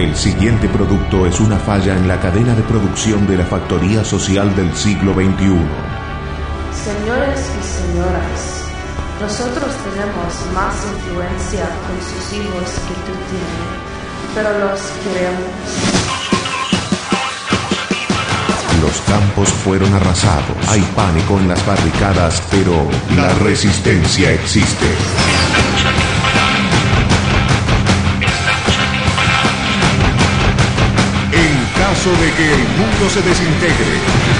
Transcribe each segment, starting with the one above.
El siguiente producto es una falla en la cadena de producción de la factoría social del siglo XXI. Señores y señoras, nosotros tenemos más influencia con sus hijos que tú tienes, pero los queremos. Los campos fueron arrasados. Hay pánico en las barricadas, pero la resistencia existe. En caso de que el mundo se desintegre,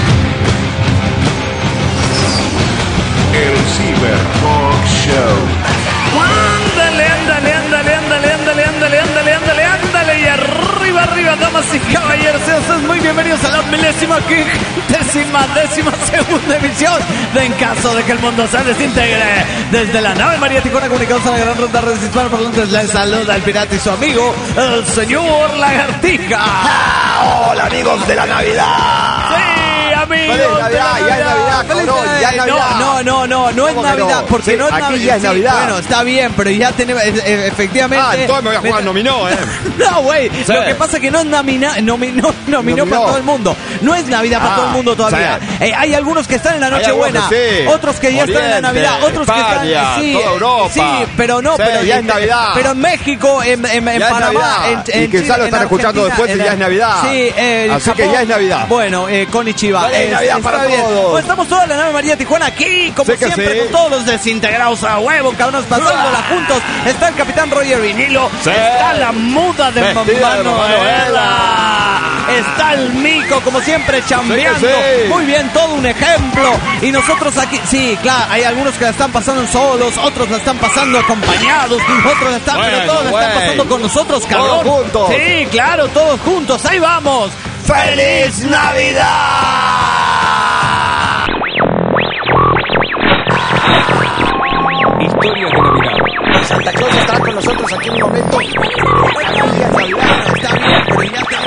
el Cyber Talk Show. Ándale, ándale, ándale, ándale, ándale, ándale, ándale, ándale, ándale, y arriba, arriba, damas y caballeros, sean ustedes muy bienvenidos a la décima segunda emisión de En Caso de que el Mundo se Desintegre. Desde la nave María Tijuana, comunicados a la gran ronda redes hispanoparlantes, les saluda el pirata y su amigo, el señor Lagartija. ¡Hola, amigos de la Navidad! ¡Sí! Amigos, ¡Feliz Navidad! ¡Ya es Navidad, cabrón! ¡Ya es Navidad! No es Navidad, no? porque Sí, no es Navidad. aquí ya es Navidad. Bueno, está bien, pero ya tenemos, efectivamente... Ah, entonces me voy a jugar nominó, No, güey, Sí. lo que pasa es que no es nominó para todo el mundo. No es Navidad para todo el mundo todavía. Sí. Hay algunos que están en la Hay Nochebuena, algunos que sí. otros que ya están en la Oriente, Navidad, otros España, que están... Sí, toda Europa. sí, pero no, Sí, pero ya es Navidad. Pero en México, en Ya es Panamá, Navidad. en Y quizás lo en están escuchando Argentina, después y ya es Navidad. Sí, Así que Japón. ya es Navidad. Bueno, konnichiwa. Feliz Navidad está para bien. todos. Pues estamos toda la nave María Tijuana aquí, como Sí que siempre, sí. con todos los desintegrados a huevo, cabrones, pasándola juntos. Está el capitán Roger Vinilo, Sí. está la muda de Vestida de Manuela, está el Mico, como siempre, chambeando. Sí que sí. Muy bien, todo un ejemplo. Y nosotros aquí, sí, claro, hay algunos que la están pasando solos, otros la están pasando acompañados, otros la están, pero Bueno, todos la están güey. pasando con nosotros, cabrón. Todos juntos. Sí, claro, todos juntos, ahí vamos. ¡Feliz Navidad! Historia de Navidad. Santa Claus estará con nosotros aquí en un momento. Ya es Navidad. Está bien, pero ya te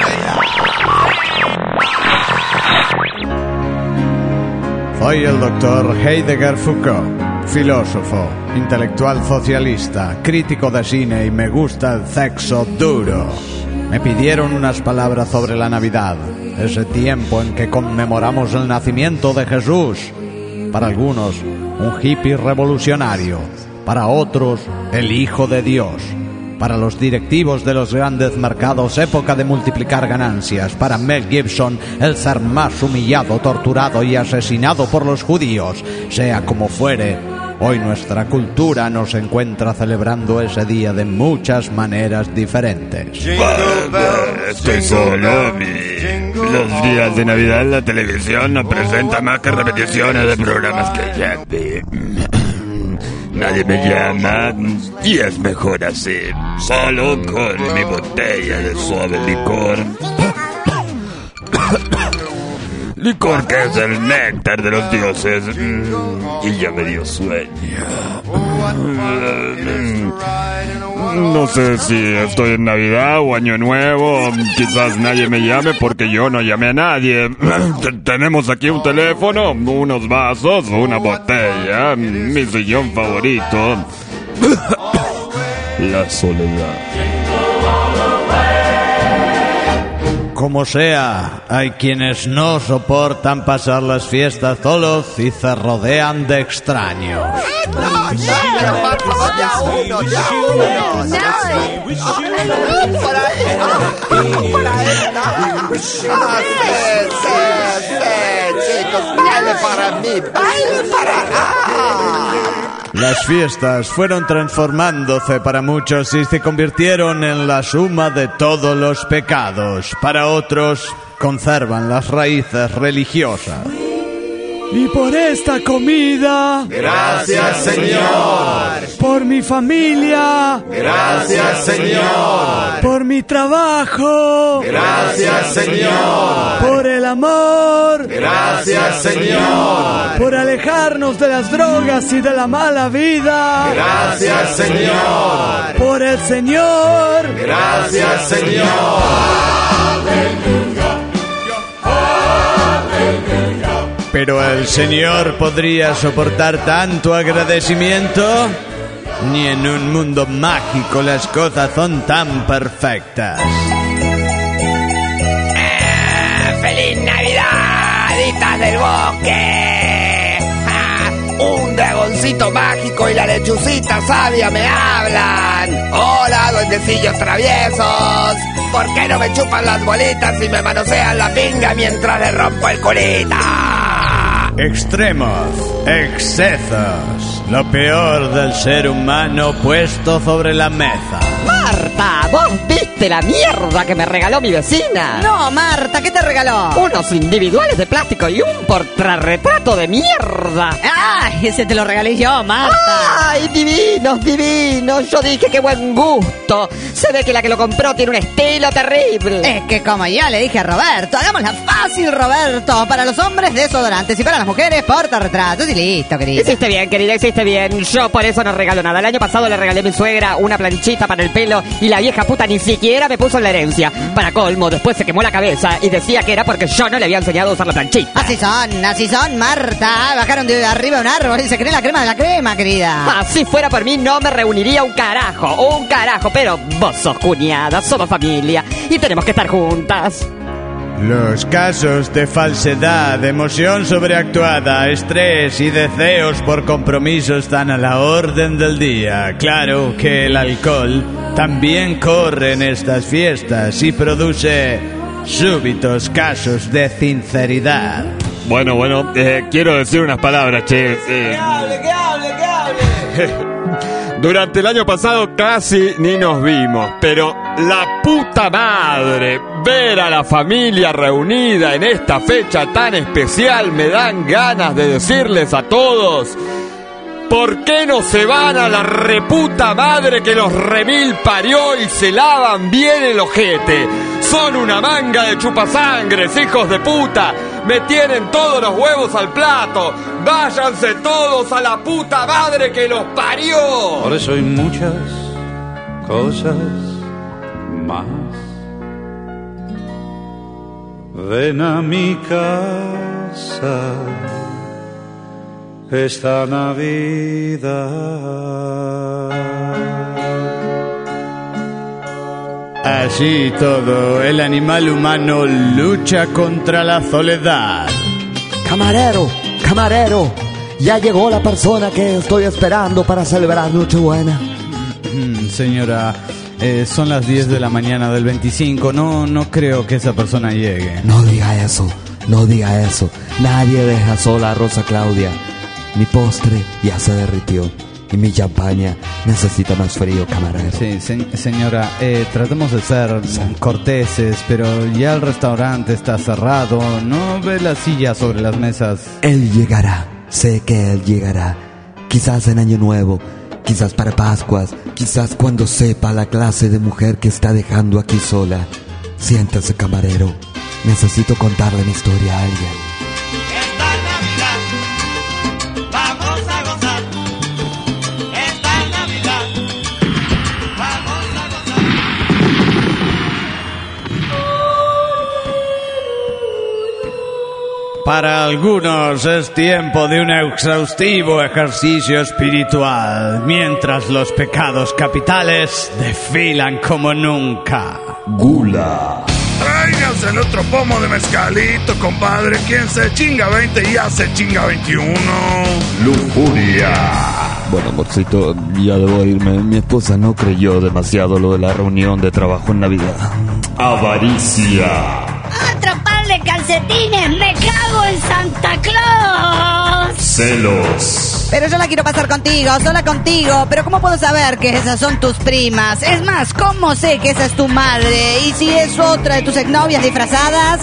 Soy el doctor Heidegger Foucault, filósofo, intelectual socialista, crítico de cine y me gusta el sexo duro. Me pidieron unas palabras sobre la Navidad, ese tiempo en que conmemoramos el nacimiento de Jesús. Para algunos, un hippie revolucionario. Para otros, el Hijo de Dios. Para los directivos de los grandes mercados, época de multiplicar ganancias. Para Mel Gibson, el ser más humillado, torturado y asesinado por los judíos. Sea como fuere, hoy nuestra cultura nos encuentra celebrando ese día de muchas maneras diferentes. Estoy solo. Los días de Navidad en la televisión no presentan más que repeticiones de programas que ya vi. Nadie me llama y es mejor así, solo con mi botella de suave licor. Licor que es el néctar de los dioses. Y ya me dio sueño. No sé si estoy en Navidad o Año Nuevo. Quizás nadie me llame porque yo no llamé a nadie. Tenemos aquí un teléfono, unos vasos, una botella, mi sillón favorito. La soledad. Como sea, hay quienes no soportan pasar las fiestas solos y se rodean de extraños. Chicos, baile para mí, baile para... Las fiestas fueron transformándose para muchos y se convirtieron en la suma de todos los pecados. Para otros, conservan las raíces religiosas. Y por esta comida, Gracias, Señor. por mi familia, Gracias, Señor. por mi trabajo, Gracias, Señor. por el amor, Gracias, Señor. por alejarnos de las drogas y de la mala vida, Gracias, Señor. por el Señor. Gracias, Señor. Pero el Señor podría soportar tanto agradecimiento. Ni en un mundo mágico las cosas son tan perfectas. arbolitas del bosque. Un dragoncito mágico y la lechucita sabia me hablan. Hola, duendecillos traviesos. ¿Por qué no me chupan las bolitas y me manosean la pinga mientras le rompo el culita? Extremos, excesos, lo peor del ser humano puesto sobre la mesa. Marta, ¿vos viste la mierda que me regaló mi vecina? No, Marta, ¿qué te regaló? Unos individuales de plástico y un portarretrato de mierda. ¡Ay, ese te lo regalé yo, Marta! ¡Ay, divinos, divinos! Yo dije qué buen gusto. Se ve que la que lo compró tiene un estilo terrible. Es que como ya le dije a Roberto, hagámosla fácil, Roberto. Para los hombres, desodorantes, y para las mujeres, portarretratos y listo, querida. Hiciste bien, querida, hiciste bien. Yo por eso no regalo nada. El año pasado le regalé a mi suegra una planchita para el pelo y la vieja puta ni siquiera me puso en la herencia. Para colmo, después se quemó la cabeza y decía que era porque yo no le había enseñado a usar la planchita. Así son, Marta. Bajaron de arriba de un árbol y se creen la crema de la crema, querida. Si fuera por mí no me reuniría un carajo, pero vos sos cuñada, somos familia y tenemos que estar juntas. Los casos de falsedad, emoción sobreactuada, estrés y deseos por compromiso están a la orden del día. Claro que el alcohol también corre en estas fiestas y produce súbitos casos de sinceridad. Bueno, quiero decir unas palabras, che. Que hable. Durante el año pasado casi ni nos vimos, pero la puta madre, ver a la familia reunida en esta fecha tan especial me dan ganas de decirles a todos: ¿por qué no se van a la reputa madre que los remil parió y se lavan bien el ojete? Son una manga de chupasangres, hijos de puta. Me tienen todos los huevos al plato. Váyanse todos a la puta madre que los parió. Por eso hay muchas cosas más. Ven a mi casa esta Navidad. Así todo, el animal humano lucha contra la soledad. Camarero, ya llegó la persona que estoy esperando para celebrar Nochebuena. Señora, son las 10 de la mañana del 25, no creo que esa persona llegue. No diga eso. Nadie deja sola a Rosa Claudia. Mi postre ya se derritió y mi champaña necesita más frío, camarero. Sí, señora, tratemos de ser corteses, pero ya el restaurante está cerrado. ¿No ve las sillas sobre las mesas? Él llegará, sé que él llegará. Quizás en Año Nuevo, quizás para Pascuas, quizás cuando sepa la clase de mujer que está dejando aquí sola. Siéntase, camarero, necesito contarle mi historia a alguien. Para algunos es tiempo de un exhaustivo ejercicio espiritual, mientras los pecados capitales desfilan como nunca. Gula. Tráiganse el otro pomo de mezcalito, compadre. Quien se chinga 20 ya se chinga 21. Lujuria. Bueno, amorcito, ya debo irme. Mi esposa no creyó demasiado lo de la reunión de trabajo en Navidad. Avaricia. ¡Otro par de calcetines! ¡Me cago en Santa Claus! Celos. Pero yo la quiero pasar contigo, sola contigo. Pero ¿cómo puedo saber que esas son tus primas? Es más, ¿cómo sé que esa es tu madre? ¿Y si es otra de tus exnovias disfrazadas,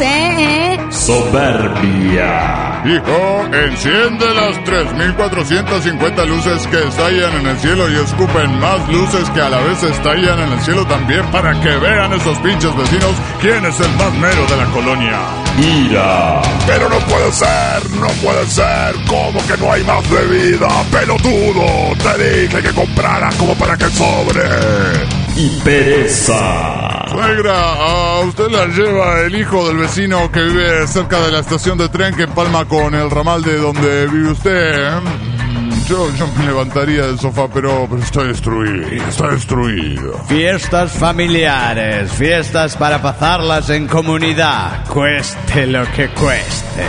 Soberbia. Hijo, enciende las 3,450 luces que estallan en el cielo y escupen más luces que a la vez estallan en el cielo también, para que vean esos pinches vecinos quién es el más mero de la colonia. Ira. Pero no puede ser. ¿Cómo que no hay más bebida, pelotudo? Te dije que compraras como para que sobre. Y pereza. Suegra, a usted la lleva el hijo del vecino que vive cerca de la estación de tren que empalma con el ramal de donde vive usted. Yo me levantaría del sofá, pero estoy destruido. Fiestas familiares, fiestas para pasarlas en comunidad, cueste lo que cueste.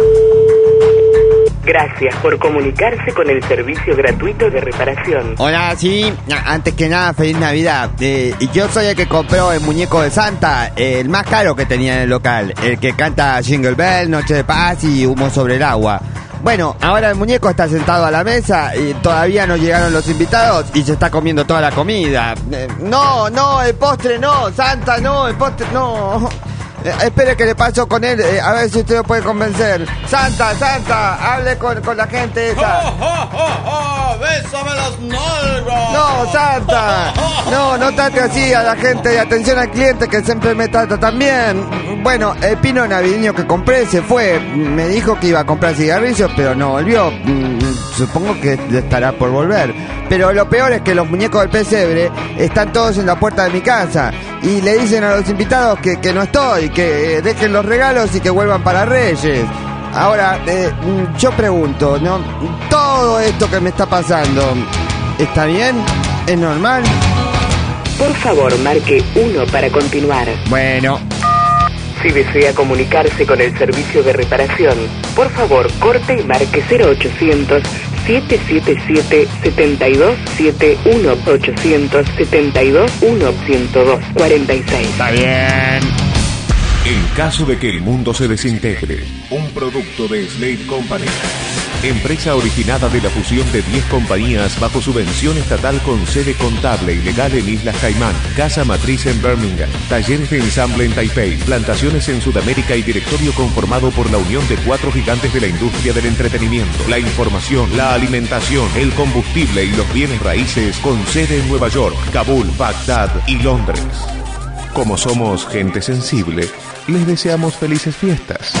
Gracias por comunicarse con el servicio gratuito de reparación. Hola, sí, antes que nada, feliz Navidad. Yo soy el que compró el muñeco de Santa, el más caro que tenía en el local, el que canta Jingle Bell, Noche de Paz y Humo sobre el Agua. Bueno, ahora el muñeco está sentado a la mesa y todavía no llegaron los invitados y se está comiendo toda la comida. No, el postre no, Santa no, el postre no. Espere que le paso con él, a ver si usted lo puede convencer. Santa, hable con la gente esa. ¡Bésame las nalgas! No, Santa, no trate así a la gente, atención al cliente que siempre me trata tan bien. Bueno, el pino navideño que compré se fue, me dijo que iba a comprar cigarrillos, pero no volvió. Supongo que estará por volver. Pero lo peor es que los muñecos del pesebre están todos en la puerta de mi casa y le dicen a los invitados que no estoy, que dejen los regalos y que vuelvan para Reyes. Ahora, yo pregunto, ¿no? Todo esto que me está pasando, ¿está bien? ¿Es normal? Por favor, marque 1 para continuar. Bueno. Si desea comunicarse con el servicio de reparación, por favor, corte y marque 0800 777 7271 872 102 46. Está bien. En caso de que el mundo se desintegre, un producto de Slate Company. Empresa originada de la fusión de 10 compañías bajo subvención estatal con sede contable y legal en Islas Caimán, casa matriz en Birmingham, talleres de ensamble en Taipei, plantaciones en Sudamérica y directorio conformado por la unión de 4 gigantes de la industria del entretenimiento, la información, la alimentación, el combustible y los bienes raíces con sede en Nueva York, Kabul, Bagdad y Londres. Como somos gente sensible, les deseamos felices fiestas.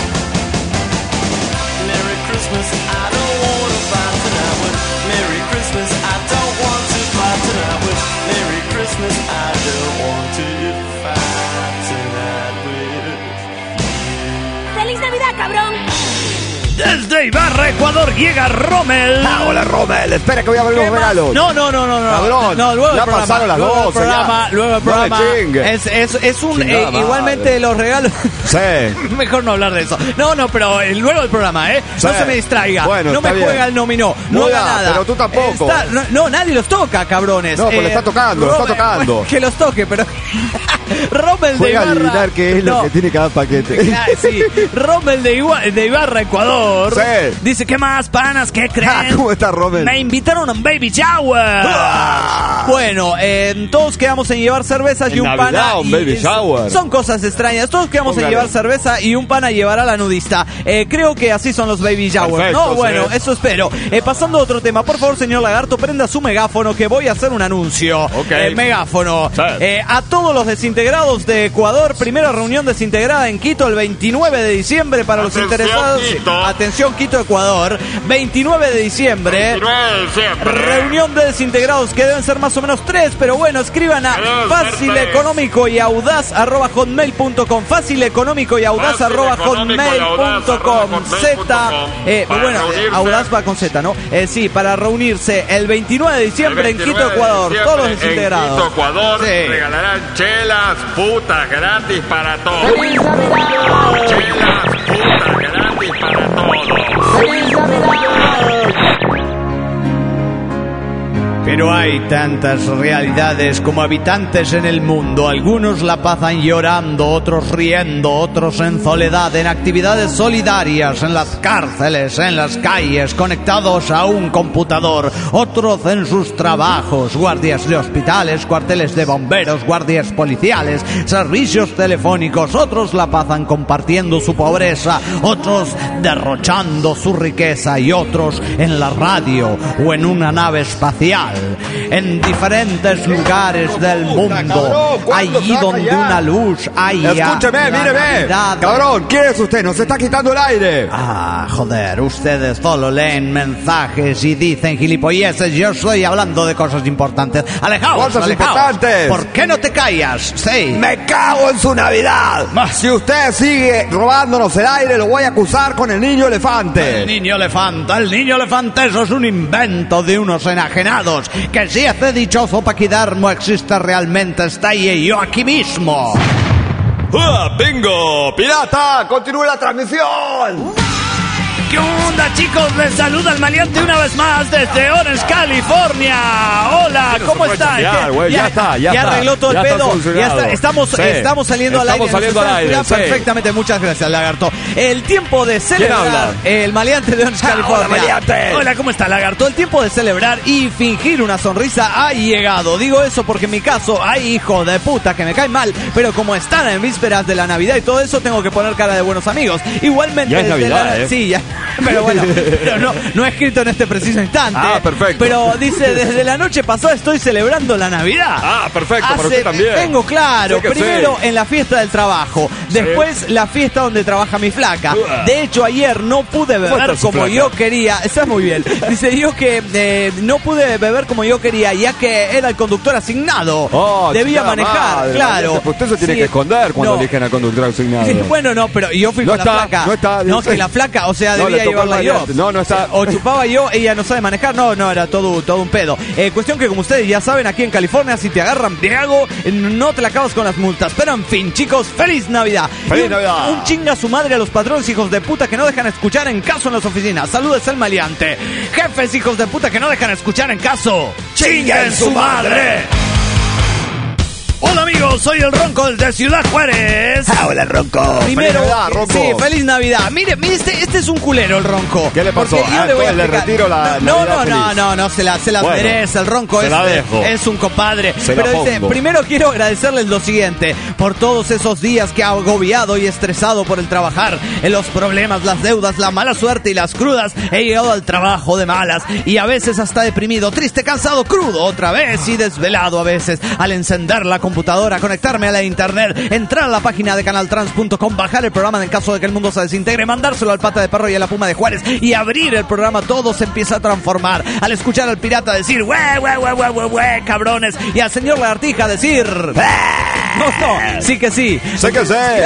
¡Feliz Navidad, cabrón! Desde Ibarra, Ecuador, llega Rommel. Hola, Rommel, espera que voy a ver los regalos. No. Cabrón, no, luego ya el programa, pasaron las 12, luego el programa. Es un igualmente los regalos. Sí. Mejor no hablar de eso. No, pero luego el programa, Sí. No se me distraiga. Bueno, no me bien. juega el nominó. No haga nada. Pero tú tampoco. Nadie los toca, cabrones. No, pues le está tocando, lo está tocando. Que los toque, pero Rommel de Ibarra. Ibarra. Voy a adivinar qué es lo que tiene cada paquete. Sí, Rommel de Ibarra, Ecuador. Sí. Dice, ¿qué más, panas? ¿Qué creen? ¿Cómo está, Rommel? Me invitaron a un baby shower. Bueno, todos quedamos en llevar cervezas y un Navidad, pana. un baby shower. Son cosas extrañas. Todos quedamos en llevar cerveza y un pana llevará la nudista. Creo que así son los baby showers. Perfecto, No, bueno, sí. eso espero. Pasando a otro tema, por favor, señor Lagarto, prenda su megáfono que voy a hacer un anuncio. Ok. Megáfono. Sí. A todos los desintegrados de Ecuador, primera reunión desintegrada en Quito el 29 de diciembre para los interesados. Quito. Atención, Quito, Ecuador. 29 de diciembre. Reunión de desintegrados que deben ser más o menos 3, pero bueno, escriban a facileconómicoyaudaz@hotmail.com. Facileconómicoyaudaz@hotmail.com. Bueno, audaz va con Z, ¿no? Sí, para reunirse el 29 de diciembre en Quito, Ecuador. Todos los desintegrados. En Quito, Ecuador, Sí. regalarán chelas putas gratis para todos. ¡Feliz Navidad! Chelas putas gratis para todos. ¡Feliz Navidad! Pero hay tantas realidades como habitantes en el mundo. Algunos la pasan llorando, otros riendo, otros en soledad, en actividades solidarias, en las cárceles, en las calles, conectados a un computador. Otros en sus trabajos, guardias de hospitales, cuarteles de bomberos, guardias policiales, servicios telefónicos. Otros la pasan compartiendo su pobreza, otros derrochando su riqueza y otros en la radio o en una nave espacial. especial. En diferentes lugares del mundo, cabrón, allí donde ya? una luz haya. Escúcheme, míreme. Cabrón, ¿quién es usted? Nos está quitando el aire. Ah, joder, ustedes solo leen mensajes y dicen gilipolleces. Yo estoy hablando de cosas importantes. Alejaos, Cosas alejaos. importantes. ¿Por qué no te callas? Sí. Me cago en su Navidad. Si usted sigue robándonos el aire, lo voy a acusar con el niño elefante. El niño elefante, eso es un invento de unos enajenados. Que si ese dichoso paquidermo existe realmente, está ahí yo aquí mismo. ¡Bingo! ¡Pirata! ¡Continúe la transmisión! ¿Qué onda, chicos? Les saluda el maleante una vez más desde Orange, California. Hola, ¿cómo están? Ya arregló todo el pedo. Estamos saliendo al aire. Sí. Perfectamente, muchas gracias, Lagarto. El tiempo de celebrar. El maleante de Orange, California. Hola, ¿cómo está, Lagarto? El tiempo de celebrar y fingir una sonrisa ha llegado. Digo eso porque en mi caso hay hijos de puta que me caen mal, pero como están en vísperas de la Navidad y todo eso, tengo que poner cara de buenos amigos. Igualmente, ya es Navidad, sí, ya. Pero bueno, no escrito en este preciso instante. Ah, perfecto. Pero dice, desde la noche pasada estoy celebrando la Navidad. Ah, perfecto, pero usted también. Tengo claro, Sí que primero sí. en la fiesta del trabajo, después la fiesta donde trabaja mi flaca. De hecho, ayer no pude beber está su como flaca? yo quería. Está muy bien. Dice yo que no pude beber como yo quería, ya que era el conductor asignado. Debía manejar, madre, claro. Usted se tiene Sí, que esconder cuando no. eligen al conductor asignado. Sí, bueno, no, pero yo fui No con está, la flaca. no está, No, dice. que la flaca, o sea, No, debía le tocó llevarla el yo. maleante. No está. O chupaba yo, ella no sabe manejar. No, era todo un pedo. Cuestión que, como ustedes ya saben, aquí en California, si te agarran de algo, no te la acabas con las multas. Pero en fin, chicos, ¡feliz Navidad! ¡Feliz Y Navidad! Un chinga a su madre a los patrones, hijos de puta, que no dejan escuchar en caso en las oficinas. Saludes al maleante. Jefes, hijos de puta, que no dejan escuchar en caso. ¡Chinga en su madre! Hola, amigos, soy el Ronco desde Ciudad Juárez. Hola, Ronco. Primero, Feliz Navidad, Ronco. sí, feliz Navidad. Mire, este es un culero el Ronco. ¿Qué le pasó? Porque yo le voy a entonces le explicar. retiro la Navidad No, se la Bueno, merece. El Ronco se la dejo. es un compadre. Se la Pero dice, pongo. primero quiero agradecerles lo siguiente, por todos esos días que ha agobiado y estresado por el trabajar, en los problemas, las deudas, la mala suerte y las crudas, he llegado al trabajo de malas y a veces hasta deprimido, triste, cansado, crudo, otra vez y desvelado a veces, al encender la computadora, conectarme a la internet, entrar a la página de canaltrans.com, bajar el programa en caso de que el mundo se desintegre, mandárselo al Pata de Perro y a la Puma de Juárez y abrir el programa. Todo se empieza a transformar al escuchar al pirata decir ¡Güey, cabrones! Y al señor Lagartija decir no, sí que sí. Sé que sé.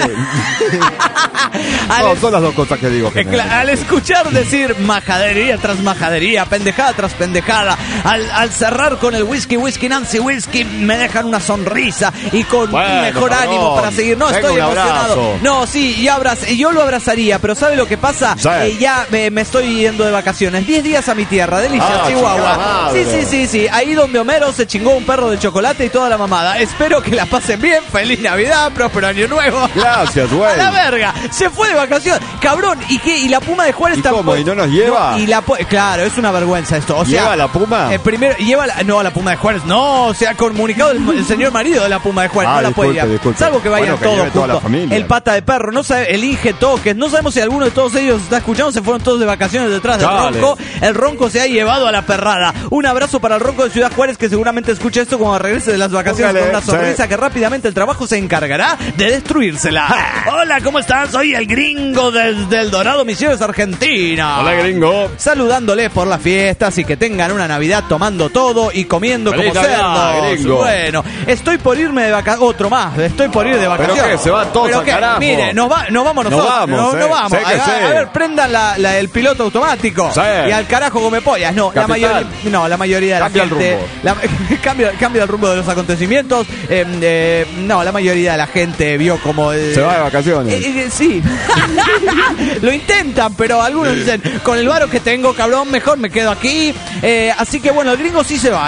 No, son las dos cosas que digo. Al escuchar decir majadería tras majadería, pendejada tras pendejada, al cerrar con el whisky Nancy Whisky, me dejan una sonrisa y con un mejor ánimo para seguir. No, estoy emocionado. No, sí, yo lo abrazaría, pero ¿sabe lo que pasa? Ya me estoy yendo de vacaciones. 10 días a mi tierra, Delicias, Chihuahua. Sí. Ahí donde Homero se chingó un perro de chocolate y toda la mamada. Espero que la pasen bien. Feliz Navidad, próspero año nuevo. Gracias, güey. A la verga. Se fue de vacaciones. Cabrón, ¿y qué? ¿Y la Puma de Juárez está? ¿Cómo? ¿Y no nos lleva? Claro, es una vergüenza esto. O sea, ¿Lleva la Puma? Primero, no, a la Puma de Juárez. No, se ha comunicado el señor marido de la Puma de Juárez. No la puede llevar. Salvo que vayan todos juntos. Toda la familia. El Pata de Perro, no sabe, el Inge Toques. No sabemos si alguno de todos ellos está escuchando. Se fueron todos de vacaciones detrás del Ronco. El Ronco se ha llevado a la perrada. Un abrazo para el Ronco de Ciudad Juárez, que seguramente escuche esto cuando regrese de las vacaciones con una sonrisa que rápidamente el trabajo se encargará de destruírsela. Hola, ¿cómo están? Soy el gringo desde El Dorado, Misiones, Argentina. Hola, gringo. Saludándoles por las fiestas y que tengan una Navidad tomando todo y comiendo como cerdos. Gringo. Bueno, estoy por irme de vacaciones. Otro más, estoy por ir de vacaciones. ¿Pero qué? Se van todos al carajo. Mire, nos vamos nosotros. No vamos. A ver, prendan el piloto automático. Y al carajo come pollas. No, la mayoría de la gente. Cambia el rumbo de los acontecimientos. No, la mayoría de la gente vio como se va de vacaciones. Sí. Lo intentan, pero algunos dicen, con el varo que tengo, cabrón, mejor me quedo aquí. Así que bueno, el gringo sí se va,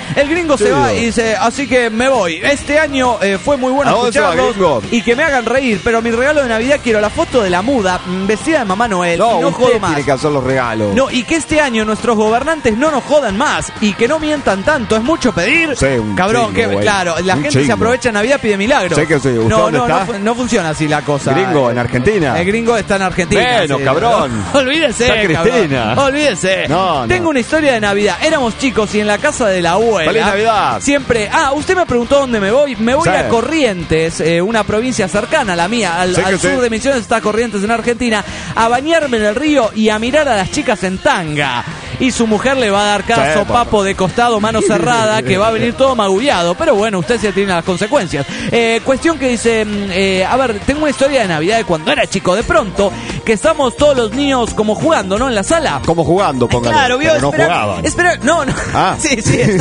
El gringo se va y dice, así que me voy. Este año fue muy bueno escucharlos y que me hagan reír, pero mi regalo de Navidad quiero la foto de la muda vestida de Mamá Noel. No, y no jodo más. Tiene que hacer los regalos. No, y que este año nuestros gobernantes no nos jodan más y que no mientan tanto. ¿Es mucho pedir? Sí, un cabrón, chingo, que claro, la un gente chingo. se aprovecha en Navidad, pide milagros. Sí que sí. ¿Usted No, dónde no, está? no funciona así la cosa. Gringo, en Argentina. El gringo está en Argentina. Bueno, sí. cabrón. Olvídese, Está Cristina. cabrón. Olvídese. No. Tengo una historia de Navidad. Éramos chicos y en la casa de la abuela. ¡Feliz Navidad! Siempre. Usted me preguntó dónde me voy. Me voy Sí. a Corrientes, una provincia cercana a la mía. Al sur de Misiones está Corrientes en Argentina. A bañarme en el río y a mirar a las chicas en tanga. Y su mujer le va a dar cada sopapo de costado, mano cerrada, que va a venir todo magullado. Pero bueno, usted ya tiene las consecuencias. Cuestión que dice, a ver, tengo una historia de Navidad de cuando era chico. De pronto, que estamos todos los niños como jugando, ¿no? En la sala. Como jugando, póngale. Claro, vio, pero no jugaban. Espera, no. Sí.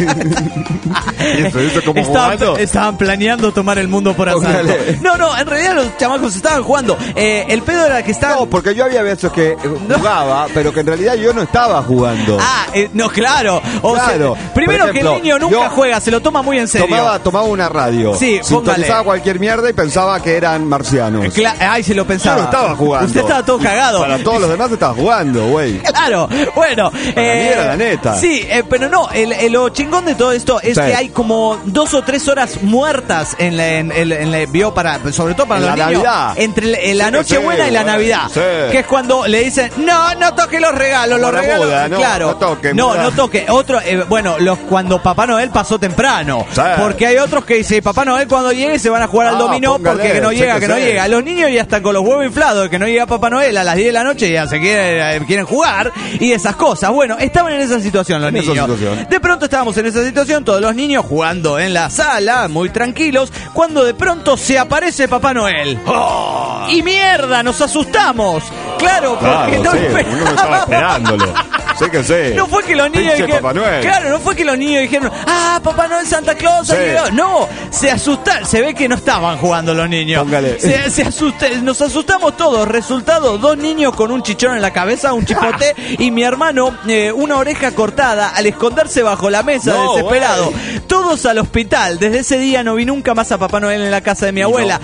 Eso como jugando. Estaban planeando tomar el mundo por asalto. No, en realidad los chamacos estaban jugando. El pedo era que estaban... No, porque yo había veces que jugaba, pero que en realidad yo no estaba jugando. No, claro. Claro. Primero Por ejemplo, que el niño nunca juega, se lo toma muy en serio. Tomaba una radio. Sí, sintonizaba cualquier mierda y pensaba que eran marcianos. Ay, se lo pensaba. Yo no estaba jugando. Usted estaba todo cagado. Para todos los demás estaba jugando, güey. Claro, bueno. Para mí era la neta. Sí, pero no, lo chingón de todo esto es que hay como 2 o 3 horas muertas en la sobre todo para en los la niños. Navidad. Entre la Nochebuena y la Navidad. Sí. Que es cuando le dicen, no toque los regalos, los regalos. Muda, claro. No toque. No toque. Otro, cuando Papá Noel pasó temprano. Sí. Porque hay otros que dicen, Papá Noel cuando llegue se van a jugar al dominó póngale, porque que no llega, sí, que no llega. Los niños ya están con los huevos inflados de que no llega Papá Noel a las 10 de la noche y ya se quieren jugar y esas cosas. Bueno, estaban en esa situación los niños. De pronto estábamos en esa situación, todos los niños jugando en la sala, muy tranquilos, cuando de pronto se aparece Papá Noel. ¡Oh! Y mierda, nos asustamos. Claro, porque no uno no estaba esperándolo. Sí que sí. No fue que los niños dijeron, Papá Noel. Claro, no fue que los niños dijeron, Papá Noel, Santa Claus, Sí. no, se asustaron, se ve que no estaban jugando los niños. Póngale. Nos asustamos todos. Resultado, 2 niños con un chichón en la cabeza, un chipote, y mi hermano una oreja cortada al esconderse bajo la mesa, desesperado. Todos al hospital. Desde ese día no vi nunca más a Papá Noel en la casa de mi abuela.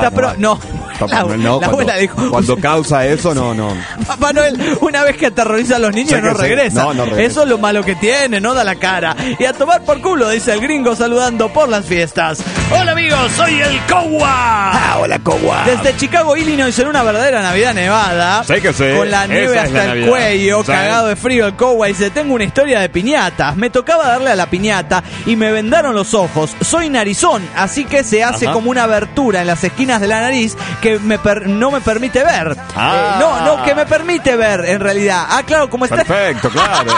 La abuela dijo, cuando causa eso, no. Papá Noel, una vez que aterroriza a los niños, no regresa. No regresa. Eso es lo malo que tiene, no da la cara. Y a tomar por culo, dice el gringo saludando por las fiestas. Hola amigos, soy el Kowa. Hola Kowa. Desde Chicago, Illinois, en una verdadera Navidad nevada. Sí que sí. Con la nieve Esa es hasta la el Navidad. cuello, Sí. cagado de frío el Kowa. Dice, tengo una historia de piñatas. Me tocaba darle a la piñata y me vendaron los ojos. Soy narizón, así que se hace como una abertura en las esquinas de la nariz que no me permite ver. Que me permite ver, en realidad. Claro, como está... Perfecto, claro.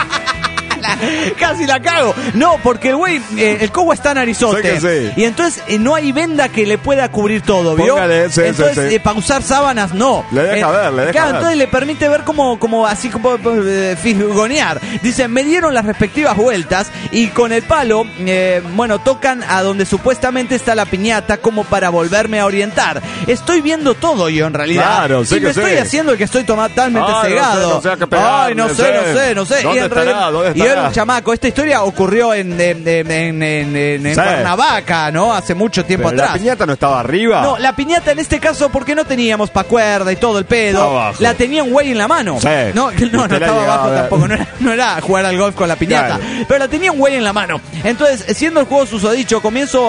Casi la cago. No, porque el güey, el Kowa está narizote. Sí que sí. Y entonces no hay venda que le pueda cubrir todo, ¿vio? Póngale, sí, entonces, sí. para usar sábanas, no. Le deja ver. Claro, entonces le permite ver como fisgonear. Dice, me dieron las respectivas vueltas y con el palo, tocan a donde supuestamente está la piñata como para volverme a orientar. Estoy viendo todo yo, en realidad. Claro, sí y me que estoy sí. haciendo el que estoy totalmente cegado. No sé a qué pegarle, Ay, no sé. ¿Dónde Y en realidad, ¿Dónde y estará? era un chamaco. Esta historia ocurrió en Cuernavaca, ¿no? Hace mucho tiempo Pero atrás. ¿La piñata no estaba arriba? No, la piñata en este caso porque no teníamos pa' cuerda y todo el pedo. Abajo. La tenía un güey en la mano. Sí. No estaba abajo tampoco. No era jugar al golf con la piñata. Claro. Pero la tenía un güey en la mano. Entonces, siendo el juego susodicho, comienzo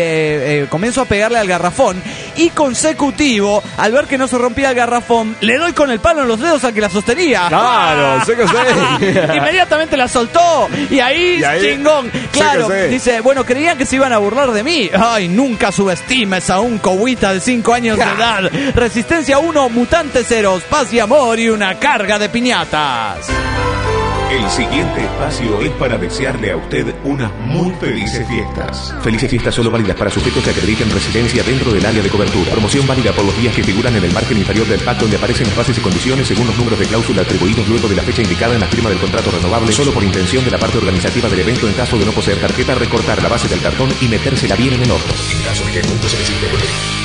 a pegarle al garrafón. Y consecutivo, al ver que no se rompía el garrafón, le doy con el palo en los dedos al que la sostenía. Claro, sí que sí. Inmediatamente la soltó. Y ahí chingón. Claro, sí que sí. dice, creían que se iban a burlar de mí. Ay, nunca subestimes a un cowita de 5 años de edad. Resistencia 1, Mutante 0, paz y amor y una carga de piñatas. El siguiente espacio es para desearle a usted unas muy felices fiestas. Felices fiestas solo válidas para sujetos que acrediten residencia dentro del área de cobertura. Promoción válida por los días que figuran en el margen inferior del pack donde aparecen las bases y condiciones según los números de cláusula atribuidos luego de la fecha indicada en la firma del contrato renovable, solo por intención de la parte organizativa del evento en caso de no poseer tarjeta, recortar la base del cartón y metérsela bien en el orto. En caso de que el mundo se desintegre.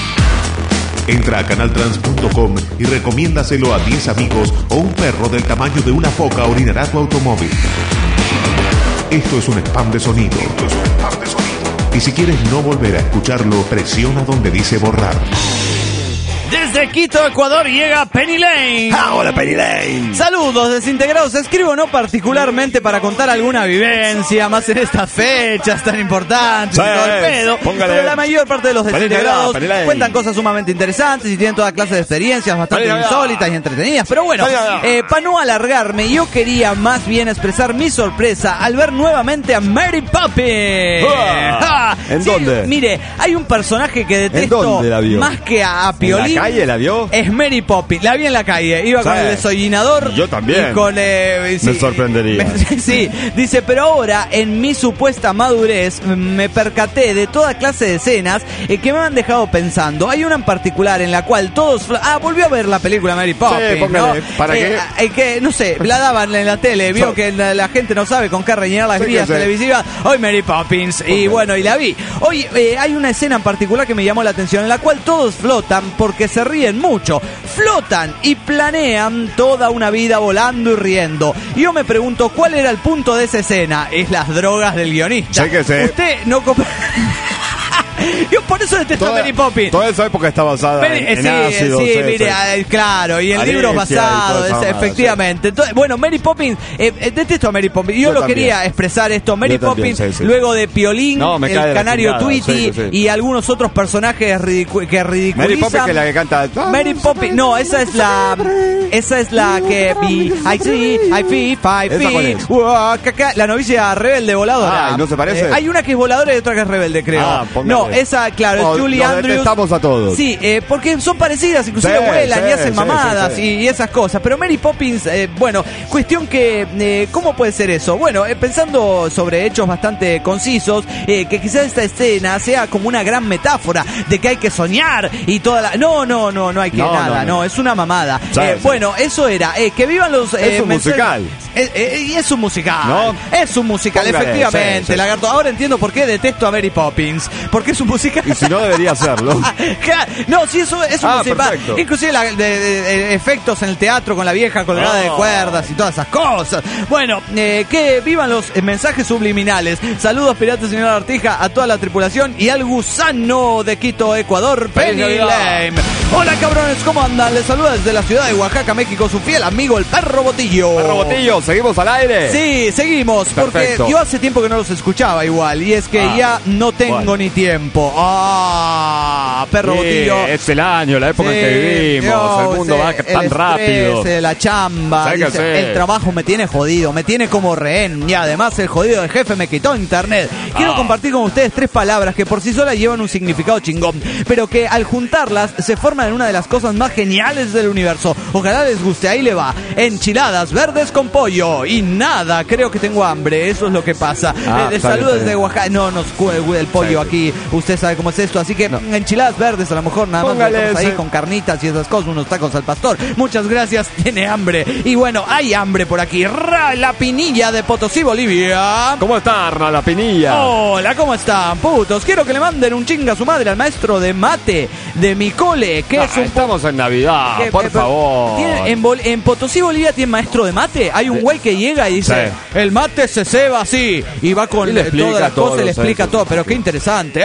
Entra a canaltrans.com y recomiéndaselo a 10 amigos o un perro del tamaño de una foca orinará tu automóvil. Esto es un spam de sonido. Y si quieres no volver a escucharlo, presiona donde dice borrar. Desde Quito, Ecuador, llega Penny Lane. ¡Ah, hola, Penny Lane! Saludos, desintegrados. Escribo no particularmente para contar alguna vivencia, más en estas fechas tan importantes y todo el pedo. Póngale. Pero la mayor parte de los desintegrados Penny Lane. cuentan cosas sumamente interesantes y tienen toda clase de experiencias bastante insólitas y entretenidas. Pero bueno, para no alargarme, yo quería más bien expresar mi sorpresa al ver nuevamente a Mary Poppins. ¿En dónde? Mire, hay un personaje que ¿En detesto dónde la vio? más que a Piolín. ¿En la calle la vio? Es Mary Poppins. La vi en la calle. Iba con el desollinador. Yo también. Y con, sí, me sorprendería. Sí, dice, pero ahora, en mi supuesta madurez, me percaté de toda clase de escenas que me han dejado pensando. Hay una en particular en la cual todos... volvió a ver la película Mary Poppins, Sí, póngale. ¿no? ¿Para qué? Que, no sé, la daban en la tele. Vio que la gente no sabe con qué rellenar las grillas televisivas. Hoy Mary Poppins. Y bueno, y la vi. Hoy hay una escena en particular que me llamó la atención, en la cual todos flotan porque se ríen mucho. Flotan y planean toda una vida volando y riendo. Y yo me pregunto, ¿cuál era el punto de esa escena? Es las drogas del guionista. Sí que sí. Usted no... Yo por eso detesto a Mary Poppins. Toda esa época está basada en ácido. Sí, mire, claro, y el libro basado, efectivamente. Entonces, bueno, Mary Poppins, detesto a Mary Poppins. Yo lo quería expresar esto. Mary Poppins, luego de Piolín, el canario Tweety y algunos otros personajes que ridiculizan. Mary Poppins, que es la que canta. Mary Poppins, no, esa es la que I see, I feel, la novicia rebelde voladora. ¿No se parece? Hay una que es voladora y otra que es rebelde, creo. No, esa, claro, es Julie Andrews. Detestamos a todos. Sí, porque son parecidas, inclusive vuelan y hacen mamadas y esas cosas. Pero Mary Poppins, bueno, cuestión que, ¿cómo puede ser eso? Bueno, pensando sobre hechos bastante concisos, que quizás esta escena sea como una gran metáfora de que hay que soñar y toda la... No hay que nada, no, es una mamada. Bueno, eso era, que vivan los... es un musical. Y es un musical. ¿No? Es un musical, efectivamente, Lagarto. Ahora entiendo por qué detesto a Mary Poppins. Porque es un musical. Y si no, debería hacerlo. No, sí, eso es un musical. Perfecto. Inclusive de efectos en el teatro con la vieja colgada de cuerdas y todas esas cosas. Bueno, que vivan los mensajes subliminales. Saludos, piratas, señor Artija, a toda la tripulación y al gusano de Quito, Ecuador, Penny Lane. Hola, cabrones, ¿cómo andan? Les saluda desde la ciudad de Oaxaca, México, su fiel amigo, el Perro Botillo. Perro Botillo, ¿seguimos al aire? Sí, seguimos. Perfecto. Porque yo hace tiempo que no los escuchaba igual. Y es que ya no tengo ni tiempo. Perro Botillo. Es el año, la época en que vivimos. El mundo va tan rápido. La chamba. Dice, el trabajo me tiene jodido, me tiene como rehén. Y además el jodido del jefe me quitó internet. Quiero compartir con ustedes 3 palabras que por sí solas llevan un significado chingón, pero que al juntarlas se forman en una de las cosas más geniales del universo. Ojalá les guste, ahí le va. Enchiladas verdes con pollo. Y nada, creo que tengo hambre. Eso es lo que pasa. Saludos desde Oaxaca. No nos cuelgue el pollo aquí. Usted sabe cómo es esto. Así que enchiladas verdes, a lo mejor nada más ahí con carnitas y esas cosas, unos tacos al pastor. Muchas gracias, tiene hambre. Y bueno, hay hambre por aquí. La Pinilla de Potosí, Bolivia. ¿Cómo está, Arna La Pinilla? Hola, ¿cómo están, putos? Quiero que le manden un chinga a su madre al maestro de mate de mi cole, que es un... Estamos en Navidad, por favor. En Potosí, Bolivia, ¿tiene maestro de mate? Hay un güey que llega y dice, el mate se ceba así, y va con todas las cosas, le explica todo, pero qué interesante.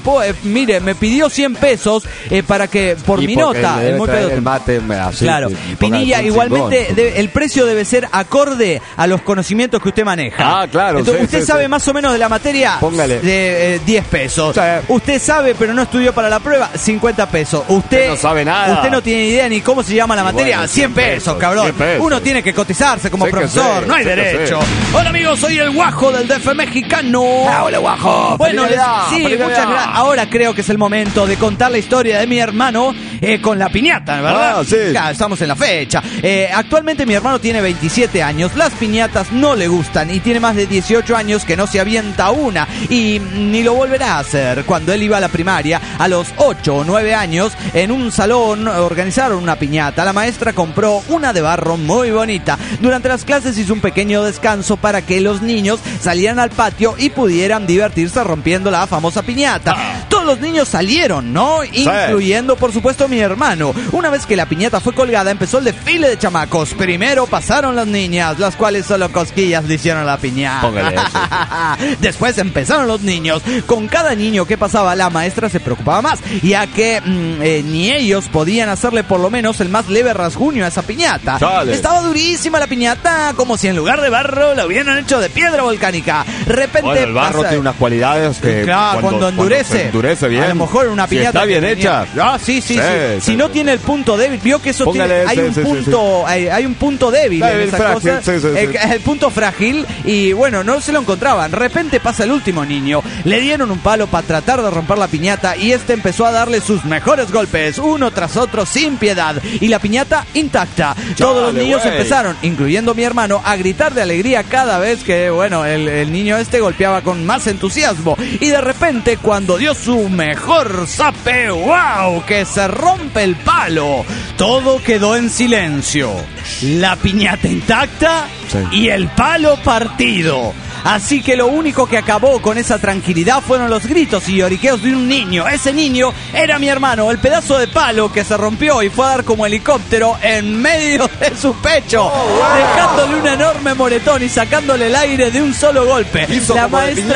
Mire, me pidió 100 pesos para que, por mi nota, el mate, así, claro. Pinilla, igualmente, el precio debe ser acorde a los conocimientos que usted maneja. Claro. Entonces, usted sabe más o menos de la materia, póngale de 10 pesos. Usted sabe, pero no estudió para la prueba, 50 pesos. Usted no sabe nada. Usted no tiene idea ni cómo se llama la materia, 100 pesos, cabrón. 100 pesos. Uno tiene que cotizarse como profesor, no hay derecho. Hola, amigos, soy el Guajo del DF mexicano. Hola, Guajo. Bueno, muchas gracias. Ahora creo que es el momento de contar la historia de mi hermano con la piñata, ¿verdad? Sí. Estamos en la fecha. Actualmente mi hermano tiene 27 años. Las piñatas no le gustan y tiene más de 18 años que no se avienta una y ni lo volverá a hacer. Cuando él iba a la primaria, a los 8 o 9 años, en un salón organizaron una piñata. La maestra compró una de barro muy bonita. Durante las clases hizo un pequeño descanso para que los niños salieran al patio y pudieran divertirse rompiendo la famosa piñata. Todos los niños salieron, ¿no? Incluyendo, por supuesto, empezó mi hermano. Una vez que la piñata fue colgada, empezó el desfile de chamacos. Primero pasaron las niñas, las cuales solo cosquillas le hicieron a la piñata. Póngale eso. Después empezaron los niños. Con cada niño que pasaba, la maestra se preocupaba más, ya que ni ellos podían hacerle por lo menos el más leve rasguño a esa piñata. Chale. Estaba durísima la piñata, como si en lugar de barro la hubieran hecho de piedra volcánica. De repente Bueno, el barro tiene unas cualidades que claro, cuando endurece, se endurece bien. a lo mejor una piñata si está bien hecha. Sí. Si no tiene el punto débil, vio que eso Póngale tiene, hay un punto débil en esa frágil, cosa. sí. El punto frágil, y bueno, no se lo encontraban. De repente pasa el último niño, le dieron un palo para tratar de romper la piñata y este empezó a darle sus mejores golpes, uno tras otro, sin piedad, y la piñata intacta. Todos los niños empezaron, incluyendo mi hermano, a gritar de alegría cada vez que, bueno, el niño este golpeaba con más entusiasmo. Y de repente, cuando dio su mejor zape, ¡wow!, que se rompe el palo, todo quedó en silencio. La piñata intacta y el palo partido. Así que lo único que acabó con esa tranquilidad fueron los gritos y lloriqueos de un niño. Ese niño era mi hermano, el pedazo de palo que se rompió y fue a dar como helicóptero en medio de su pecho, dejándole un enorme moretón y sacándole el aire de un solo golpe. La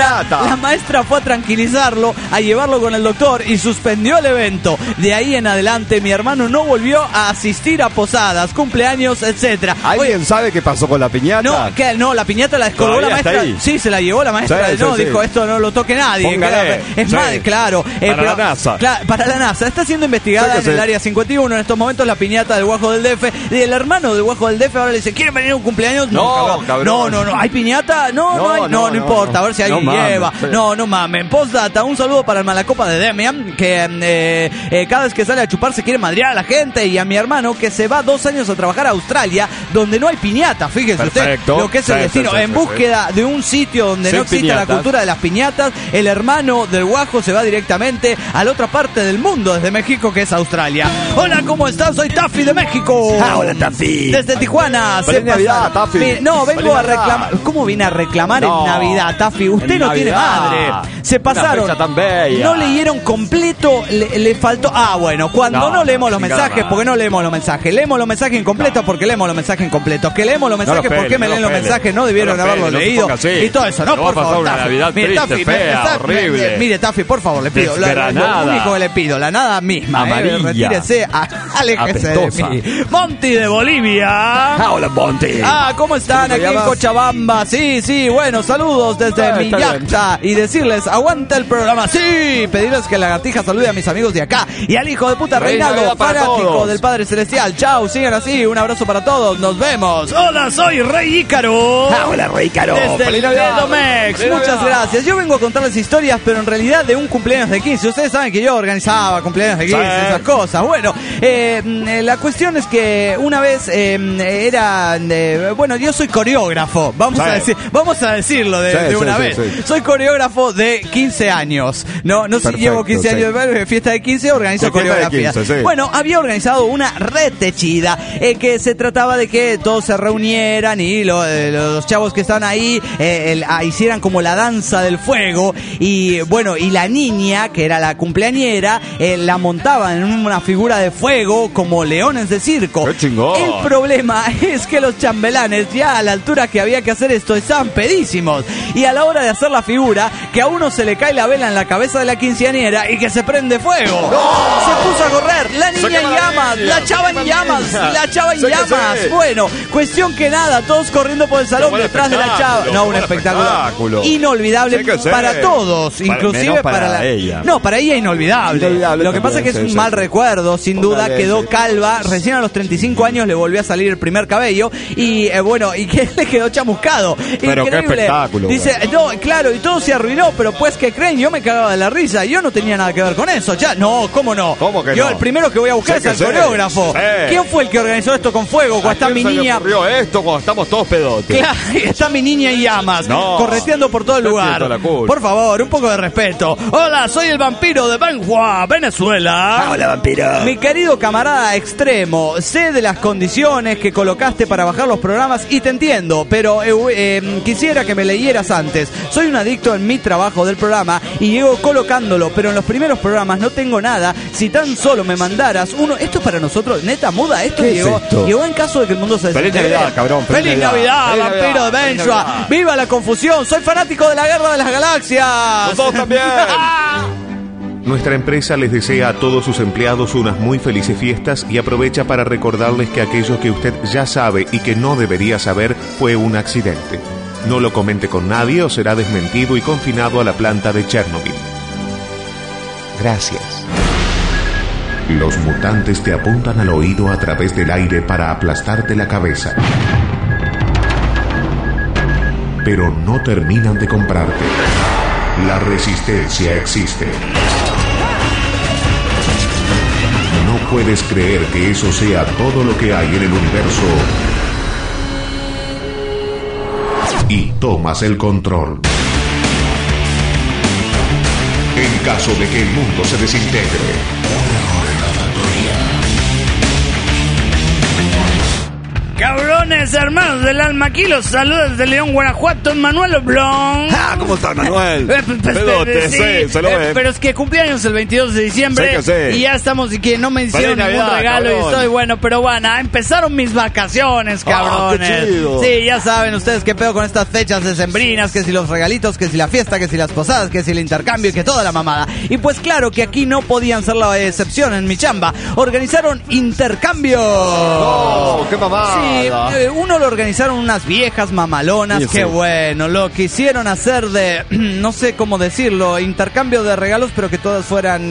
maestra fue a tranquilizarlo, a llevarlo con el doctor y suspendió el evento. De ahí en adelante mi hermano no volvió a asistir a posadas, cumpleaños, etcétera. ¿Alguien sabe qué pasó con la piñata? No, la piñata la descolgó la maestra. Sí, se la llevó la maestra. Dijo, esto no lo toque nadie. Más, claro. Para la NASA. Para la NASA. Está siendo investigada en el área 51 en estos momentos la piñata del Guajo del DF. Y el hermano del Guajo del DF ahora le dice, ¿quieren venir a un cumpleaños? No, ¿hay piñata? No importa, a ver si alguien lleva. No mames. Postdata, un saludo para el Malacopa de Demian, que cada vez que sale a chupar se quiere madrear a la gente, y a mi hermano que se va 2 años a trabajar a Australia, donde no hay piñata. Fíjese usted lo que es el destino. En búsqueda de un sitio donde no existe la cultura de las piñatas, el hermano del Guajo se va directamente a la otra parte del mundo, desde México, que es Australia. Hola, ¿cómo estás? Soy Taffy de México. Hola, Taffy. Desde Tijuana. Feliz Navidad, Taffy. Vengo a reclamar. ¿Cómo viene a reclamar en Navidad, Taffy? Usted no tiene madre. Se pasaron. Tan bella. No leyeron completo, le faltó. Cuando no leemos los mensajes, porque no leemos los mensajes. Leemos los mensajes incompletos porque leemos los mensajes incompletos. Que leemos los mensajes porque me leen los mensajes. No debieron haberlo leído. Y todo eso, ¿no? Por favor, una Navidad triste, fea, horrible. Mire, Taffy, por favor, le pido. Lo único que le pido, la nada misma. Amarilla. Retírese, aléjese de mí. Monty de Bolivia. Hola, Monty. ¿Cómo están aquí en Cochabamba? Sí, bueno, saludos desde mi yacta. Y decirles, aguanta el programa. Sí, pedirles que la Lagartija salude a mis amigos de acá. Y al hijo de puta Reinaldo, fanático del Padre Celestial. Chau, sigan así. Un abrazo para todos. Nos vemos. Hola, soy Rey Ícaro. Hola, Rey Ícaro. Desde el Domex. Muchas gracias. Yo vengo a contarles historias, pero en realidad de un cumpleaños de 15. Ustedes saben que yo organizaba cumpleaños de 15, esas cosas. Bueno, la cuestión es que una vez bueno, yo soy coreógrafo. Vamos a decirlo de una vez. Soy coreógrafo de 15 años. No sé si llevo 15 años de fiesta de 15, organizo coreografía. Bueno, había organizado una rete chida, que se trataba de que todos se reunieran y los chavos que estaban ahí hicieran como la danza del fuego, y bueno, y la niña, que era la cumpleañera, la montaban en una figura de fuego como leones de circo. ¡Qué chingón! El problema es que los chambelanes, ya a la altura que había que hacer esto, estaban pedísimos, y a la hora de hacer la figura, que a uno se le cae la vela en la cabeza de la quinceañera y que se prende fuego. ¡No! Se puso a correr, la niña en llamas, la chava en llamas, Bueno, cuestión que nada, todos corriendo por el salón detrás de la chava. No, un espectáculo inolvidable para todos, inclusive para ella. No, para ella inolvidable. Lo que pasa es que es un mal recuerdo, sin duda. Quedó calva, recién a los 35 años le volvió a salir el primer cabello, y bueno, y que le quedó chamuscado. Pero qué espectáculo. Dice, no, claro, y todo se arruinó, pero pues, ¿qué creen? Yo me cagaba de la risa, yo no tenía nada que ver con eso. Ya, no, ¿cómo no? ¿Cómo que yo no? El primero que voy a buscar es al coreógrafo. ¿Quién fue el que organizó esto con fuego? Cuando está mi niña. ¿Quién se le ocurrió esto cuando estamos todos pedotes? Claro, está mi niña en llamas. nomás, correteando por todo el lugar. Por favor, un poco de respeto. Hola, soy el vampiro de Banjua, Venezuela. Hola, vampiro. Mi querido camarada extremo, sé de las condiciones que colocaste para bajar los programas y te entiendo, pero quisiera que me leyeras antes. Soy un adicto en mi trabajo del programa y llego colocándolo, pero en los primeros programas no tengo nada. Si tan solo me mandaras uno, esto es para nosotros, neta, muda, esto llegó en caso de que el mundo se Feliz Navidad, cabrón. Feliz Navidad, vampiro de Benjua. Viva la confusión, soy fanático de la Guerra de las Galaxias. Nosotros también. Nuestra empresa les desea a todos sus empleados unas muy felices fiestas y aprovecha para recordarles que aquello que usted ya sabe y que no debería saber fue un accidente. No lo comente con nadie o será desmentido y confinado a la planta de Chernobyl. Gracias. Los mutantes te apuntan al oído a través del aire para aplastarte la cabeza. Pero no terminan de comprarte. La resistencia existe. No puedes creer que eso sea todo lo que hay en el universo. Y tomas el control. En caso de que el mundo se desintegre. Cabrones, hermanos del alma, aquí los saludos desde León, Guanajuato, Manuel Oblong. ¿Cómo estás, Manuel? Pero es que cumpleaños el 22 de diciembre y ya estamos y que no me hicieron ningún regalo, cabrón. Y estoy pero bueno, empezaron mis vacaciones, cabrones. Qué chido. Sí, ya saben ustedes qué pedo con estas fechas decembrinas, que si los regalitos, que si la fiesta, que si las posadas, que si el intercambio y que toda la mamada. Y pues claro que aquí no podían ser la excepción en mi chamba. Organizaron intercambio. ¡Oh, qué mamada! Sí, uno lo organizaron unas viejas mamalonas, qué bueno, lo quisieron hacer de, no sé cómo decirlo, intercambio de regalos, pero que todas fueran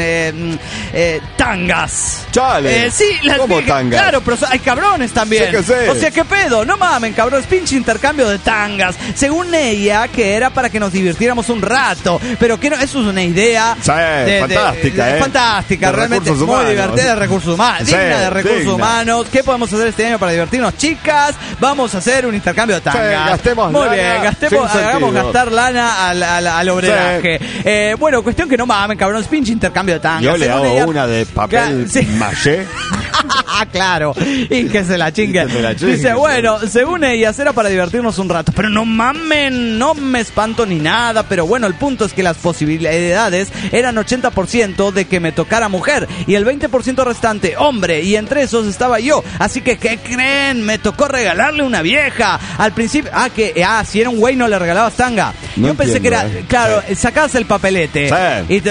tangas. Chale. Sí, las ¿Cómo viejas, tangas? claro, pero hay cabrones también. O sea, qué pedo, no mamen, cabrones, pinche intercambio de tangas. Según ella, que era para que nos divirtiéramos un rato, pero que no, eso es una idea fantástica, fantástica, realmente muy divertida, de recursos humanos, digna de recursos humanos. ¿Qué podemos hacer este año para divertirnos, chicas? Vamos a hacer un intercambio de tangas. Gastemos muy lana, bien, hagamos gastar lana al obreraje. Bueno, cuestión que no mamen, cabrones, pinche intercambio de tangas. Yo le hago una de papel maché. Claro, y que se la chingue. Dice, bueno, según ellas era para divertirnos un rato, pero no mamen, no me espanto ni nada, pero bueno, el punto es que las posibilidades eran 80% de que me tocara mujer y el 20% restante hombre, y entre esos estaba yo, así que ¿qué creen? Me tocó regalarle una vieja. Al principio, si era un güey no le regalabas tanga. No yo pensé entiendo, que era, claro, sacabas el papelete y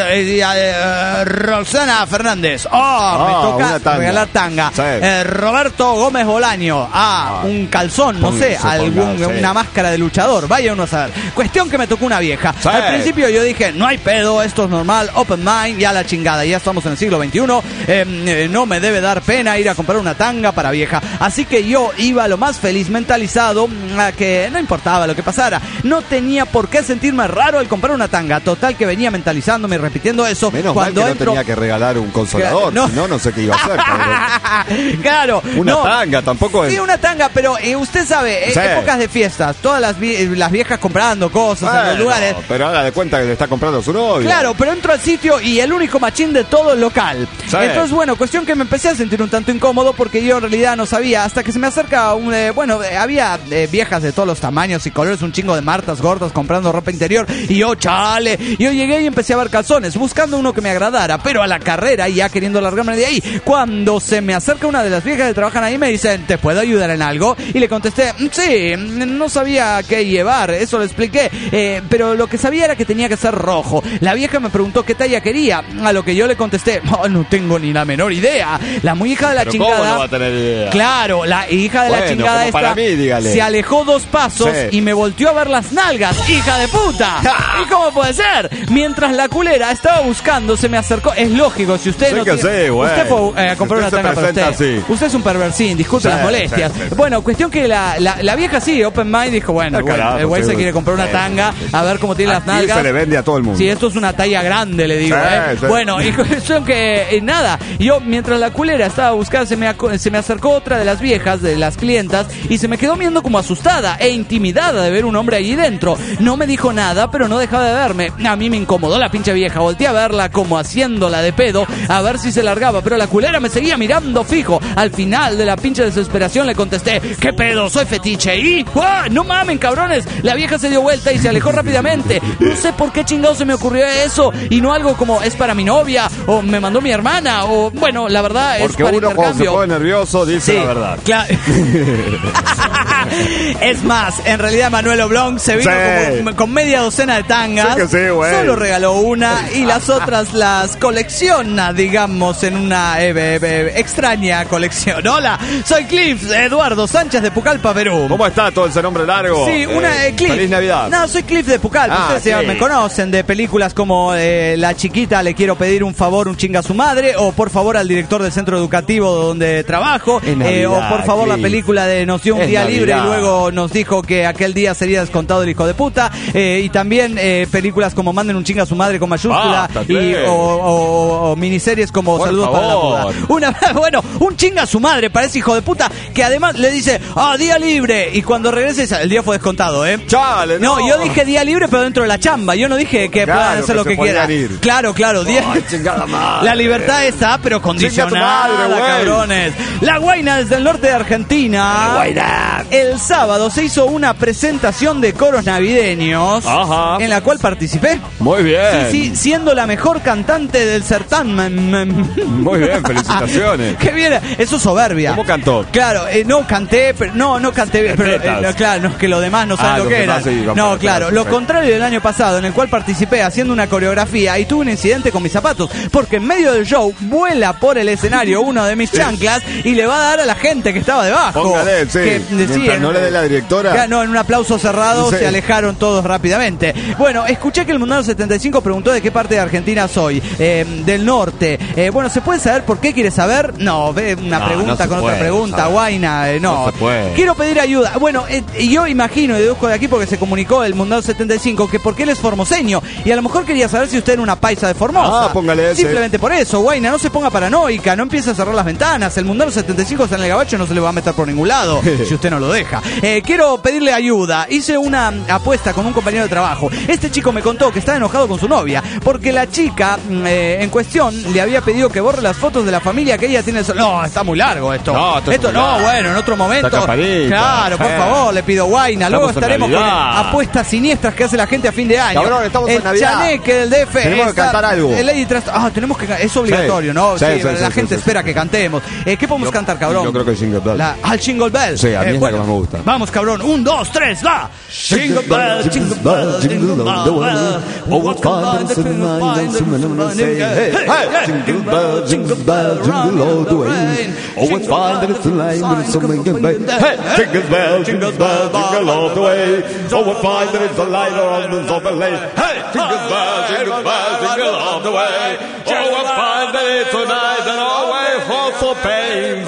Roxana Fernández, me toca regalar tanga. Roberto Gómez Bolaño, un calzón, no sé, una máscara de luchador, vaya uno a saber. Cuestión que me tocó una vieja. Al principio yo dije, no hay pedo, esto es normal, open mind, ya la chingada, ya estamos en el siglo XXI, no me debe dar pena ir a comprar una tanga para vieja. Así que yo iba lo más feliz, mentalizado a que no importaba lo que pasara, no tenía por qué sentirme raro al comprar una tanga. Total que venía mentalizándome y repitiendo eso. Menos cuando mal que no tenía que regalar un consolador, no sé qué iba a hacer, cabrón. Claro, una tanga tampoco es. Sí, una tanga, pero usted sabe, épocas de fiestas, todas las viejas comprando cosas en los lugares. Pero haga de cuenta que le está comprando a su novio. Claro, pero entro al sitio y el único machín de todo el local. Entonces, bueno, cuestión que me empecé a sentir un tanto incómodo porque yo en realidad no sabía, hasta que se me acerca había viejas de todos los tamaños y colores, un chingo de martas gordas comprando ropa interior, y yo llegué y empecé a ver calzones, buscando uno que me agradara, pero a la carrera y ya queriendo largarme de ahí, cuando se me acerca una de las viejas que trabajan ahí, me dicen, ¿te puedo ayudar en algo? Y le contesté, sí, no sabía qué llevar, eso lo expliqué, pero lo que sabía era que tenía que ser rojo. La vieja me preguntó qué talla quería, a lo que yo le contesté, no tengo ni la menor idea. La muy hija de la chingada. ¿Cómo no va a tener idea? Claro, la hija de la chingada esta se alejó 2 pasos y me volteó a ver las nalgas, hija hija de puta. ¿Y cómo puede ser? Mientras la culera estaba buscando, se me acercó. Es lógico, si usted no tiene... Usted fue a comprar una tanga para usted. Así. Usted es un perversín, disculpe las molestias. Sí. Bueno, cuestión que la vieja sí, open mind, dijo, bueno, el güey se quiere comprar una tanga, a ver cómo tiene las nalgas. Se le vende a todo el mundo. Sí, esto es una talla grande, le digo. Sí. Bueno, y cuestión que nada, yo mientras la culera estaba buscando, se me acercó otra de las viejas, de las clientas, y se me quedó viendo como asustada e intimidada de ver un hombre allí dentro. No me dijo nada, pero no dejaba de verme. A mí me incomodó la pinche vieja. Volteé a verla como haciéndola de pedo, a ver si se largaba, pero la culera me seguía mirando fijo. Al final de la pinche desesperación le contesté, ¿qué pedo? Soy fetiche. Y no mamen, cabrones. La vieja se dio vuelta y se alejó rápidamente. No sé por qué chingado se me ocurrió eso y no algo como es para mi novia o me mandó mi hermana o bueno, la verdad es porque para uno intercambio. Cuando se pone nervioso dice la verdad. Claro. Es más, en realidad Manuel Oblong se vino como, con media docena de tangas. Solo regaló una y las otras las colecciona, digamos, en una extraña colección. Hola, soy Cliff Eduardo Sánchez de Pucallpa, Perú. ¿Cómo está todo ese nombre largo? Sí, Cliff. Feliz Navidad. No, soy Cliff de Pucallpa. Ustedes me conocen de películas como La Chiquita, le quiero pedir un favor, un chinga a su madre, o por favor al director del centro educativo donde trabajo, Navidad, o por favor Cliff. La película de nos dio un día Navidad. Libre y luego nos dijo que aquel día sería descontado el hijo de puta, y también películas como Manden un chinga a su madre con mayúscula o miniseries como por Saludos favor. Para la Bueno, un chinga a su madre para ese hijo de puta que además le dice día libre y cuando regrese el día fue descontado, Chale, no, yo dije día libre pero dentro de la chamba, yo no dije que puedan hacer lo que quieran. Claro, la libertad está pero condicionada, cabrones. La Guaina desde el norte de Argentina. El sábado se hizo una presentación de coros navideños en la cual participé. Muy bien. Sí, siendo la mejor cantante del certamen. Muy bien, felicitaciones. Qué bien, eso es soberbia. ¿Cómo cantó? Claro, no canté, pero no canté bien, pero claro, no es que los demás no saben lo que era. No, claro, lo contrario del año pasado en el cual participé haciendo una coreografía y tuve un incidente con mis zapatos, porque en medio del show vuela por el escenario uno de mis chanclas y le va a dar a la gente que estaba debajo. Póngale, que decía, no le dé la directora. No, en un aplauso cerrado se alejaron todos rápidamente. Bueno, escuché que el Mundano 75 preguntó de qué parte de Argentina soy. Del norte. Bueno, ¿se puede saber por qué quiere saber? No, una pregunta con otra pregunta, Guaina. No. Quiero pedir ayuda. Bueno, yo imagino y deduzco de aquí porque se comunicó el Mundano 75 que porque él es formoseño y a lo mejor quería saber si usted era una paisa de Formosa. Póngale ese. Simplemente por eso, Guaina, no se ponga paranoica, no empiece a cerrar las ventanas. El Mundano 75 está en el gabacho, no se le va a meter por ningún lado si usted no lo deja. Quiero pedirle ayuda. Hice una apuesta con un compañero de trabajo. Este chico me contó que estaba enojado con su novia porque la chica en cuestión le había pedido que borre las fotos de la familia que ella tiene. No, está muy largo esto. Bueno, en otro momento. Claro, por favor, le pido Guaina. Luego estaremos con apuestas siniestras que hace la gente a fin de año. Cabrón, estamos en Navidad. Chaneque del DF. Tenemos que cantar algo. Tenemos que es obligatorio, ¿no? La gente espera que cantemos. ¿Qué podemos cantar, cabrón? Yo creo que el Jingle Bell. ¿Al Jingle Bell? Sí, a mí es la que más me gusta. Vamos, cabrón. 1, 2, 3, va. Jingle Bell, Jingle Bell, Jingle all the way. Oh, what fun it is to find Jingle bell, jingle bell, jingle all the way. Oh, what fun it is to lie with someone get back. Jingle bell, jingle bell, jingle all the way. Oh, what fun it is to lie on the sofa lane. Hey, jingle bell, jingle all the way. Oh, what fun it is tonight and always for pains.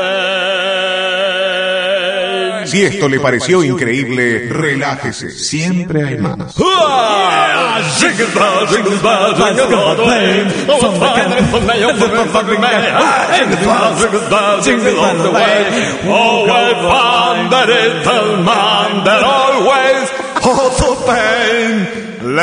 Si esto le pareció increíble, relájese. Siempre hay más. Jingle bell, jingle bell, jingle all the way. Oh, what fun it is to lie on the sofa lane. Jingle all the way. Oh, what fun that is the man that always also pain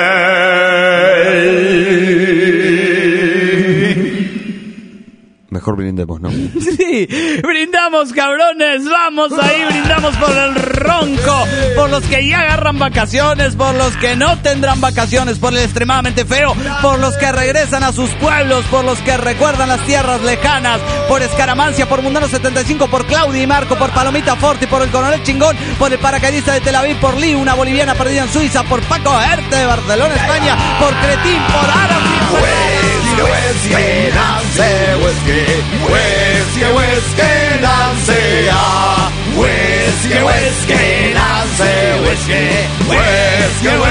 Mejor brindemos, ¿no? Sí, brindamos, cabrones, vamos ahí, brindamos por el ronco, por los que ya agarran vacaciones, por los que no tendrán vacaciones, por el extremadamente feo, por los que regresan a sus pueblos, por los que recuerdan las tierras lejanas, por Escaramancia, por Mundano 75, por Claudia y Marco, por Palomita Forti, por el Coronel Chingón, por el paracaidista de Tel Aviv, por Lee, una boliviana perdida en Suiza, por Paco Erte de Barcelona, España, por Cretín, por Aram. Whiskey, Nancy, whiskey, whiskey, whiskey, Nancy, ah. Whiskey, whiskey, Nancy, whiskey, whiskey,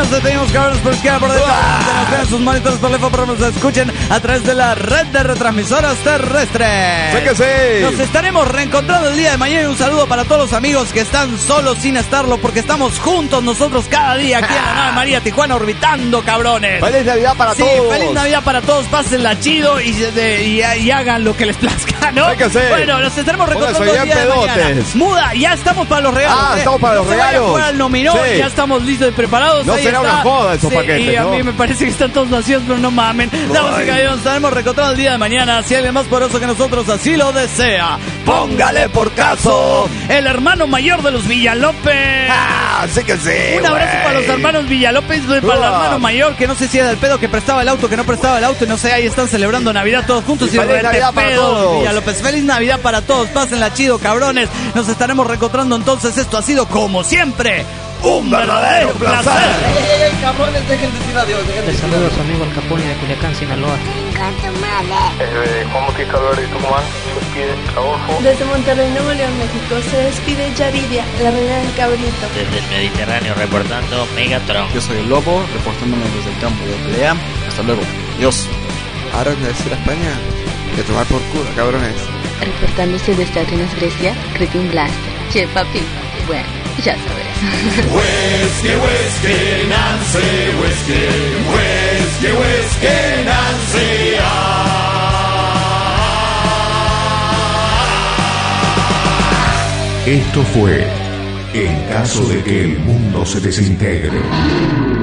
nos detenimos, cabrones, por izquierda, por derecha. Nos vean sus monitores por teléfono, pero nos escuchen a través de la red de retransmisoras terrestres. ¡Sí que sí! Nos estaremos reencontrando el día de mañana. Y un saludo para todos los amigos que están solos sin estarlo, porque estamos juntos nosotros cada día aquí en la nave María Tijuana orbitando, cabrones. ¡Feliz Navidad para todos! Sí, feliz Navidad para todos. Pásenla chido y hagan lo que les plazca, ¿no? Sí que sí. Bueno, nos estaremos reencontrando el día de mañana. Muda, ya estamos para los regalos. Estamos para los regalos. Fuera el nominó, sí. Ya estamos listos y preparados. No ahí será está. una joda esos paquetes, y a ¿no? mí me parece que están todos vacíos, pero no mamen. Damas y caballeros, nos estaremos reencontrando el día de mañana. Si alguien más poderoso que nosotros así lo desea, póngale por caso. El hermano mayor de los Villalópez. Sí que sí. Un abrazo para los hermanos Villalópez, para el hermano mayor, que no sé si era el pedo que prestaba el auto, que no prestaba el auto, y no sé, ahí están celebrando Navidad todos juntos. Y feliz Navidad para todos. Villalópez, feliz Navidad para todos. Pásenla chido, cabrones. Nos estaremos reencontrando entonces. Esto ha sido, como siempre, un verdadero placer. Cabrones, dejen de decir adiós. Les saludo a su amigo el Capone de Culiacán, Sinaloa. Juan Bautista Álvarez de Tucumán, se despide Adolfo. Desde Monterrey, Nuevo León, México, se despide Yaridia, la reina del cabrito. Desde el Mediterráneo, reportando Megatron. Yo soy el Lobo, reportándome desde el campo de pelea. Hasta luego. Adiós. Ahora de decir a España, que tomar por culo, cabrones. Reportándose desde Atenas, Grecia, Cretin Blaster. Che, papi, bueno, ya sabes. Whisky, Nancy, whisky, Nancy. Esto fue En caso de que el mundo se desintegre.